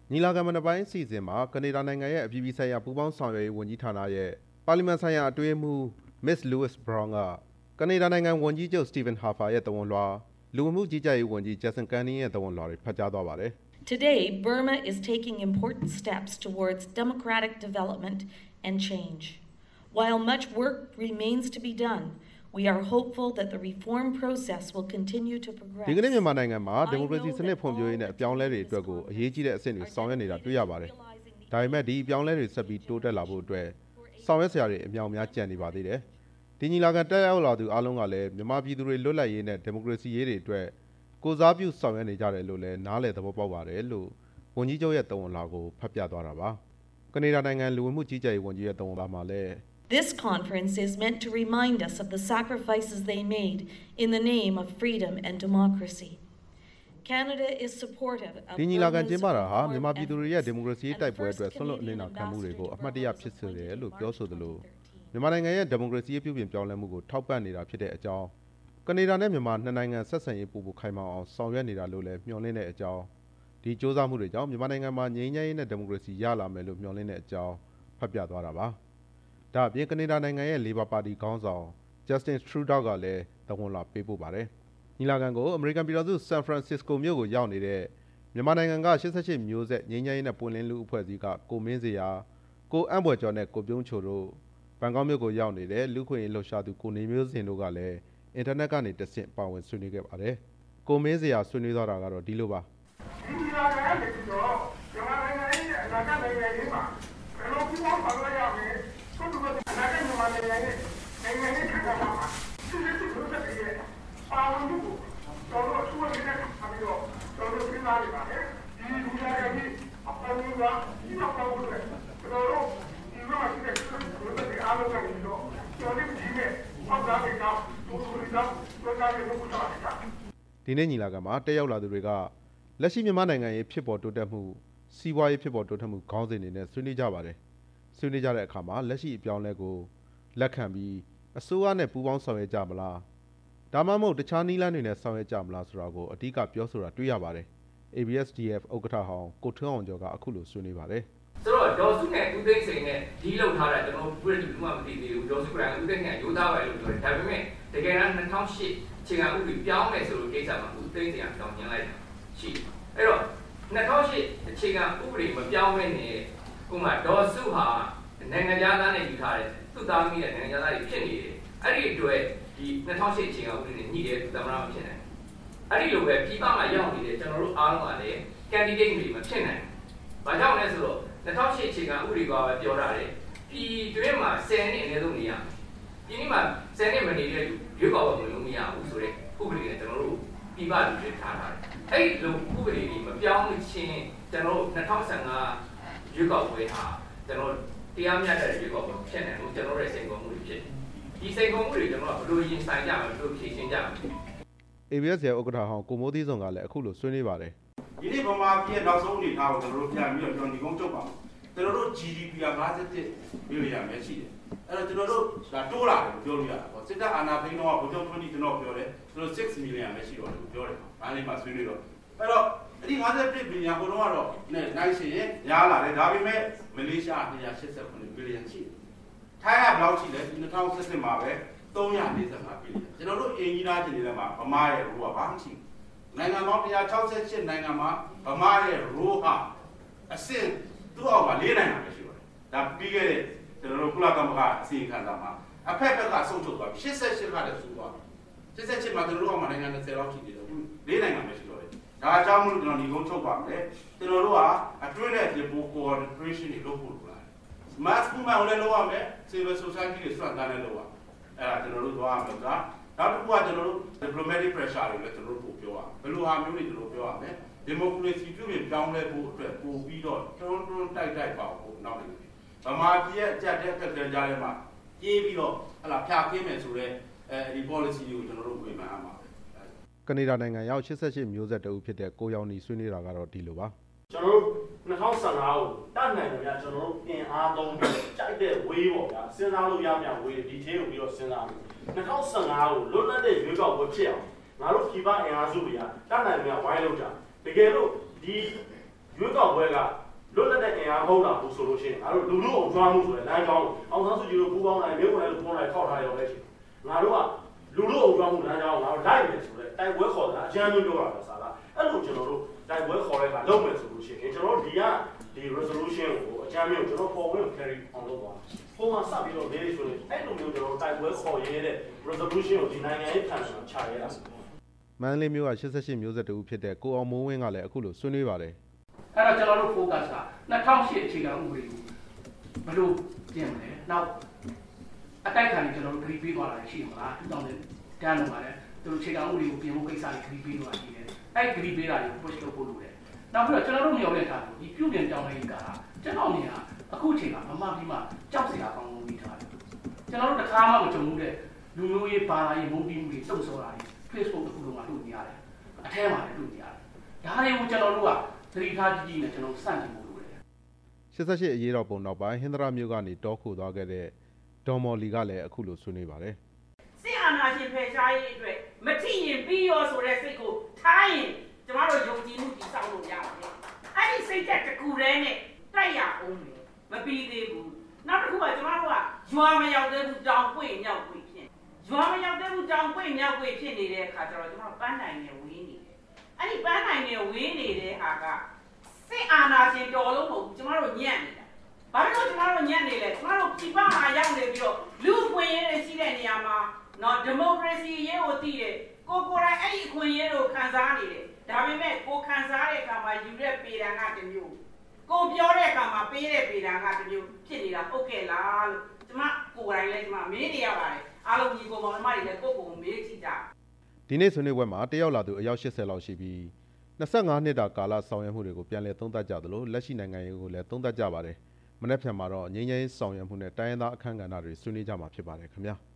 ညီလာခံမနက်ပိုင်းအစီအစဉ်မှာကနေဒါနိုင်ငံရဲ့အပြည်ပြည်ဆိုင်ရာပူးပေါင်းဆောင်ရွက်ရေးဝန်ကြီးဌာနရဲ့ပါလီမန်ဆိုင်ရာအတွင်းမှူး Miss Louise Brown ကကနေဒါနိုင်ငံဝန်ကြီးချုပ် Stephen Harper ရဲ့သဝဏ်လွှာလူဝင်မှုကြီးကြပ်ရေးဝန်ကြီး Jason Kenney ရဲ့သဝဏ်လွှာတွေဖတ်ကြားသွားပါတယ်။ Today, Burma is taking important steps towards democratic development and change. While much work remains to be done, we are hopeful that the reform process will continue to progress. ဒီကနေ့မြန်မာနိုင်ငံမှာဒီမိုကရေစီစနစ်ဖွံ့ဖြိုးရေးနဲ့အပြောင်းအလဲတွေအတွက်ကိုအရေးကြီးတဲ့အဆင့်တွေဆောင်ရွက်နေတာတွေ့ရပါတယ်။ဒါပေမဲ့ဒီအပြောင်းအလဲတွေဆက်ပြီးတိုးတက်လာဖို့အတွက်ဆောင်ရွက်စရာတွေအများကြီးကြံနေပါသေးတယ်။ဒီညီလာခံတက်ရောက်လာသူအားလုံးကလည်းမြန်မာပြည်သူတွေလွတ်လပ်ရေးနဲ့ဒီမိုကရေစီရေးတွေအတွက်ကိုစားပြုဆောင်ရွက်နေကြတယ်လို့လည်းနားလည်သဘောပေါက်ပါတယ်လို့ဝန်ကြီးချုပ်ရဲ့သဝဏ်လွှာကိုဖတ်ပြသွားတာပါ။ကနေဒါနိုင်ငံလူဝင်မှုကြီးကြပ်ရေးဝန်ကြီးရဲ့သဝဏ်လွှာမှာလည်း This conference is meant to remind us of the sacrifices they made in the name of freedom and democracy. Canada is supportive of ဒီညီလာခံကျင်းပတာဟာမြန်မာပြည်သူတွေရဲ့ဒီမိုကရေစီတိုက်ပွဲအတွက်ဆွန့်လွတ်အလင်းနာခံမှုတွေကိုအမှတ်တရဖြစ်စေတယ်လို့ပြောဆိုသလိုမြန်မာနိုင်ငံရဲ့ဒီမိုကရေစီပြုပြင်ပြောင်းလဲမှုကိုထောက်ပံ့နေတာဖြစ်တဲ့အကြောင်းကနေဒါနဲ့မြန်မာနှစ်နိုင်ငံဆက်ဆံရေးပိုမိုခိုင်မာအောင်ဆောင်ရွက်နေတာလို့လည်းမျှော်လင့်တဲ့အကြောင်းဒီစ조사မှုတွေကြောင့်မြန်မာနိုင်ငံမှာငြိမ်းချမ်းရေးနဲ့ဒီမိုကရေစီရလာမယ်လို့မျှော်လင့်တဲ့အကြောင်းဖတ်ပြသွားတာပါဒါအပြင်ကနေဒါနိုင်ငံရဲ့လေဘာပါတီခေါင်းဆောင် Justin Trudeau ကလည်းသဝဏ်လွှာပေးပို့ပါတယ်ညီလာခံကိုအမေရိကန်ပြည်ထောင်စုဆန်ဖရန်စစ္စကိုမြို့ကိုရောက်နေတဲ့မြန်မာနိုင်ငံက88မျိုးဆက်ငြိမ်းချမ်းရေးနဲ့ပွင့်လင်းလူအဖွဲ့အစည်းကကိုမင်းစရာကိုအံ့ဘွယ်ကျော်နဲ့ကိုပြုံးချိုတို့ဘန်ကောက်မြို့ကိုရောက်နေတဲ့လူခွင့်ရေးလှုပ်ရှားသူကိုနေမျိုးစင်တို့ကလည်းအင်တာနက်ကနေတဆင့်ပါဝင်ဆွေးနွေးခဲ့ပါတယ်ကိုမင်းစရာဆွေးနွေးသွားတာကတော့ဒီလိုပါဒီညီလာခံရဲ့ပြီးတော့မြန်မာနိုင်ငံရဲ့အနာဂတ်နိုင်ငံရေးမှာဘယ်လိုပူးပေါင်းဆောင်ရွက်ရမလဲဆိုတော့အနာဂတ်မြန်မာနိုင်ငံရဲ့နိုင်ငံရေးခက်ခဲမှာဒီလိုမျိုးတွေရဲ့ပါဝင်မှုကိုတော်တော်ဆွေးနွေးနေတဲ့အခါပြီးတော့တော်တော်စဉ်းစားနေပါတယ်ဒီလူညာကြီးအပေါ်ကဒီမှာပေါ်လို့တော်တော်ဒီမှာရှိတဲ့သူတွေအားလုံးကနေတော့တော်တော်ဒီနဲ့အောက်သားတွေတော့တို့တွေတော့တော်တော်လေးလုပ်ထားတာဒီနေ့ညီလာခံမှာတက်ရောက်လာသူတွေကလက်ရှိမြန်မာနိုင်ငံရေးဖြစ်ပေါ်တိုးတက်မှုစီးပွားရေးဖြစ်ပေါ်တိုးတက်မှုခေါင်းစဉ်တွေနဲ့ဆွေးနွေးကြပါတယ်ဆွေးနွေးကြတဲ့အခါမှာလက်ရှိအပြောင်းလဲကိုလက်ခံပြီးအစိုးရနဲ့ပူးပေါင်းဆောင်ရွက်ကြမလားဒါမှမဟုတ်တခြားနည်းလမ်းတွေနဲ့ဆောင်ရွက်ကြမလားဆိုတာကိုအဓိကပြောဆိုတာတွေ့ရပါတယ် ABSDF ဥက္ကဋ္ဌဟောင်းကိုထွန်းအောင်ကျော်ကအခုလိုဆွေးနွေးပါတယ်ဆိုတော့ဒေါ်စုနဲ့ဦးသိန်းစိန်နဲ့ဒီလောက်ထားတာကျွန်တော်ဘယ်လိုမှမသိသေးဘူးဒေါ်စုကလည်းဦးသိန်းကရိုးသားပဲလို့ပြောတယ်ဒါပေမဲ့တကယ်တမ်း2008ချိန်ကဥပဒေပြောင်းမယ်ဆိုလို့ကိစ္စမှာဦးသိန်းစိန်ကတောင်းညင်လိုက်တာရှိအဲ့တော့2008အခြေခံဥပဒေမပြောင်းမဲနဲ့ဥမာဒေါ်စုဟာနိုင်ငံသားနဲ့ယူထားတယ်သူ့သားမိတဲ့နိုင်ငံသားတွေဖြစ်နေတယ်အဲ့ဒီအတွက်ဒီ2008အခြေခံဥပဒေနဲ့ညှိတယ်သမ္မတမဖြစ်နိုင်အဲ့ဒီလိုပဲပြည်ပမှာရောက်နေတဲ့ကျွန်တော်တို့အားလုံးကလည်း candidate တွေမဖြစ်နိုင်ဘာကြောင့်လဲဆိုတော့2008အခြေခံဥပဒေကပဲပြောထားတယ်ပြည်တွင်းမှာ10နှစ်အနည်းဆုံးနေရပြည်នេះမှာ10နှစ်မနေတဲ့လူရွေးကောက်ပွဲဝင်လို့မရဘူးဆိုတဲ့ဥပဒေနဲ့ကျွန်တော်တို့ပြည်ပလူတွေထားထားတယ်အဲ့ဒီလိုဥပဒေတွေမပြောင်းချင်းကျွန်တော်တို့2015ရွေးကောက်ပွဲဟာကျွန်တော်တရားမျှတတဲ့ရွေးကောက်ပွဲဖြစ်နေလို့ကျွန်တော်ရဲ့စိန်ခေါ်မှုတွေဖြစ်တယ်ဒီစိန်ခေါ်မှုတွေကျွန်တော်ကဘယ်လိုရင်ဆိုင်ကြမလဲဘယ်လိုဖြေရှင်းကြမလဲ ABS ရဲ့ဥက္ကဋ္ဌဟောင်းကိုမိုးသီးစုံကလည်းအခုလိုဆွေးနွေးပါတယ်ဒီနေ့ဗမာပြည်နောက်ဆုံးအနေထားကိုကျွန်တော်တို့ပြန်ပြီးတော့ဒီကုန်းချုပ်ပါကျွန်တော်တို့ GDP က57ဘီလီယံပဲရှိတယ်အဲ့တော့ကျွန်တော်တို့ဒါတိုးလာတယ်ပြောလို့ရတာပေါ့စစ်တပ်အာဏာသိမ်းတော့ဗိုလ်ချုပ်ထွန်းကြီးကျွန်တော်ပြောတယ်ကျွန်တော်6ဘီလီယံပဲရှိတော့တယ်ပြောတယ်အားလေးမှဆွေးနွေးတော့အဲ့တော့အဲ့ဒီ57ဘီလီယံဘုံတော့နဲ့နိုင်ရှင်ရားလာတယ်ဒါပေမဲ့မလေးရှား189ဘီလီယံရှိတယ်ထိုင်းကဘယ်လောက်ရှိလဲ2017မှာပဲ345ဘီလီယံကျွန်တော်တို့အင်ဂျီနာချင်းတွေမှာဗမာရဲ့ရိုးကဘာမှမရှိဘူးနိုင်ငံပေါင်း168နိုင်ငံမှာဗမာရဲ့ရိုးဟာအဆင့်သူ့အောက်မှာ4နိုင်ငံပဲရှိပါတယ်ဒါပြီးခဲ့တဲ့ကျွန်တော်တို့ကုလသမဂ္ဂအစီအခံစာမှာအဖက်ဘက်ကဆုံးချုပ်သွားပြီ88ကလည်းဆိုသွားပြီ88မှာကျွန်တော်တို့အောက်မှာနိုင်ငံ20လောက်ရှိသေးတယ်အခု4နိုင်ငံပဲရှိတော့တယ်ဒါအကြောင်းမလို့ကျွန်တော်ဒီကုန်းချုပ်ပါမယ်ကျွန်တော်တို့ကအတွင်းနဲ့ဒီပို coordination တွေလုပ်ဖို့လိုလား mass movement ကိုလည်းလုပ်ရမယ် civil society တွေစွမ်းသားနဲ့လုပ်ရအဲ့ဒါကျွန်တော်တို့သွားရမယ်ကနောက်တစ်ခုကကျွန်တော်တို့ diplomatic pressure တွေလည်းကျွန်တော်တို့ပို့ပြောရဘယ်လိုဟာမျိုးတွေကျွန်တော်ပြောရမယ် democracy ပြုပြင်ပြောင်းလဲဖို့အတွက်ပို့ပြီးတော့တွန်းတိုက်ပါဖို့နောက်နေတယ်ဗမာပြည်ရဲ့အကြက်တဲ့အခက်အခဲကြားထဲမှာပြေးပြီးတော့ဟလာဖြာခင်းမယ်ဆိုတော့ဒီ policy တွေကိုကျွန်တော်တို့ဝေဖန်ရမှာပဲကနေဒါနိုင်ငံရောက်88မျိုးဆက်တအုပ်ဖြစ်တဲ့ကိုရောင်နီဆွေးနွေးတာကတော့ဒီလိုပါကျွန်တော်တို့2015ကိုတတ်နိုင်တယ်ဗျာကျွန်တော်တို့အင်အားသုံးပြီးကြိုက်တဲ့ဝေးပေါ့ဗျာစဉ်းစားလို့ရပြန်ဝေးဒီသေးကိုပြီးတော့စဉ်းစားမယ်2015ကိုလွတ်လပ်တဲ့ရွေးကောက်ပွဲဖြစ်အောင်ငါတို့ပြည်ပအင်အားစုတွေကတတ်နိုင်တယ်ဝိုင်းလို့ကြတကယ်လို့ဒီရွေးကောက်ပွဲကလွတ်လပ်တဲ့အင်အားမဟုတ်တာဘူးဆိုလို့ရှိရင်ငါတို့လူလူအောင်ကြွားမှုဆိုတဲ့လမ်းကြောင်းအောင်ဆန်းစုကြည်တို့ပူးပေါင်းလိုက်မြို့ဝင်လည်းပူးပေါင်းလိုက်ထောက်ထားရုံပဲရှိငါတို့ကလူလူအောင်ကြွားမှုလမ်းကြောင်းငါတို့လိုက်မယ်ဆိုတဲ့တိုက်ပွဲခေါ်တာအကျဉ်းမျိုးပြောတာပဲစားလားအဲ့လိုကျွန်တော်တို့တိုက်ပွဲခေါ်တဲ့အခါလုပ်မယ်ဆိုလို့ရှိရင်ကျွန်တော်တို့ဒီ resolution ကိုအကျဉ်းမျိုးကျွန်တော်ပေါ်ဝင် carry on လုပ်သွားပုံမှန်စပြီးတော့လေးဆိုရင်အဲ့လိုမျိုးကျွန်တော်တို့တိုက်ပွဲခေါ်ရဲတဲ့ resolution ကိုဒီနိုင်ငံရေးခံဆောင်ချရဲတာမန္တလေးမြို့က88မျိုးဆက်တူဖြစ်တဲ့ကိုအောင်မိုးဝင်းကလည်းအခုလိုဆွေးနွေးပါတယ်အဲ့တော့ကျွန်တော်တို့ focus က2008အခြေခံဥပဒေကိုဘယ်လိုပြင်မလဲနောက်အတိုက်ခံကျွန်တော်တို့ဂရီးပေးသွားတာရှိမှာ2010တန်းတော့မှာလည်းသူတို့အခြေခံဥပဒေကိုပြင်ဖို့ကိစ္စတွေဂရီးပေးသွားရှိတယ်အဲ့ဂရီးပေးတာတွေကို push လုပ်ဖို့လုပ်တယ်နောက်ပြီးတော့ကျွန်တော်တို့မျှော်လင့်ထားတယ်ဒီပြုပြင်ပြောင်းလဲရေးကကျွန်တော်မြင်တာအခုအချိန်ကမမပြီးမှကြောက်စရာကောင်းလို့ပြီးထားတယ်ကျွန်တော်တို့တစ်ခါမှမကြုံဘူးတဲ့လူမျိုးရေးဘာသာရေးမုန်းတီးမှုတွေစုံဆော်တာတွေ Facebook တစ်ခုလုံးမှာလုပ်နေရတယ်အထဲမှာလည်းလုပ်နေရတယ်ဒါတွေကိုကျွန်တော်တို့ကသတိထားကြည့်နဲ့ကျွန်တော်စန့်ကျင်ဖို့လိုတယ် 88အရေးတော်ပုံနောက်ပိုင်းဟင်္ဒရာမြို့ကနေတောခိုသွားခဲ့တဲ့ဒေါ်မော်လီကလည်းအခုလိုဆွေးနွေးပါတယ်စစ်အာဏာရှင်ဖယ်ရှားရေးအတွက်မထီရင်ပြီးရောဆိုတဲ့စိတ်ကိုထားရင်ကျမတို့ယုံကြည်မှုတည်ဆောက်လို့ရပါတယ်အဲ့ဒီစိတ်သက်တကူတည်းနဲ့တိုက်ရအောင်မပြီးသေးဘူးနောက်တစ်ခုကကျမတို့ကရွာမရောက်သေးဘူးတောင်ပွေမြောက်ပွေဖြစ်ရွာမရောက်သေးဘူးတောင်ပွေမြောက်ပွေဖြစ်နေတဲ့အခါကျတော့ကျမတို့ပန်းနိုင်နဲ့ဝေးနေတယ်အဲ့ဒီပန်းနိုင်နဲ့ဝေးနေတဲ့ဟာကစစ်အာဏာရှင်တော်လို့မဟုတ်ဘူးကျမတို့ညံ့နေတာဘာလို့ကျမတို့ညံ့နေလဲကျမတို့ပြပမှာရောက်နေပြီးတော့လူ့ခွင့်ရေးတွေရှိတဲ့နေရာမှာနော်ဒီမိုကရေစီရေးကိုတည်တယ်ကိုကိုယ်တိုင်အဲ့ဒီအခွင့်အရေးကိုခံစားနေတယ်ဒါပေမဲ့ကိုခံစားတဲ့အခါမှာယူတဲ့ပေတံကတစ်မျိုးကိုပြောတဲ့အခါမှာပေးတဲ့ပေတံကတစ်မျိုးဖြစ်နေတာဟုတ်ကဲ့လားလို့ကျမကိုယ်တိုင်လည်းကျမမေးနေရပါတယ်အားလုံးညီကိုမောင်နှမတွေလည်းကိုယ့်ကိုယ်မေးကြည့်ကြဒီနေ့ဆွေးနွေးပွဲမှာတက်ရောက်လာသူအယောက်80လောက်ရှိပြီး25နှစ်တာကာလဆောင်ရွက်မှုတွေကိုပြန်လည်သုံးသပ်ကြသလိုလက်ရှိနိုင်ငံရေးကိုလည်းသုံးသပ်ကြပါတယ်မနေ့ဖြန်မှာတော့ငြိမ်းချမ်းရေးဆောင်ရွက်မှုနဲ့တိုင်းရင်းသားအခမ်းကဏ္ဍတွေဆွေးနွေးကြမှာဖြစ်ပါတယ်ခင်ဗျာ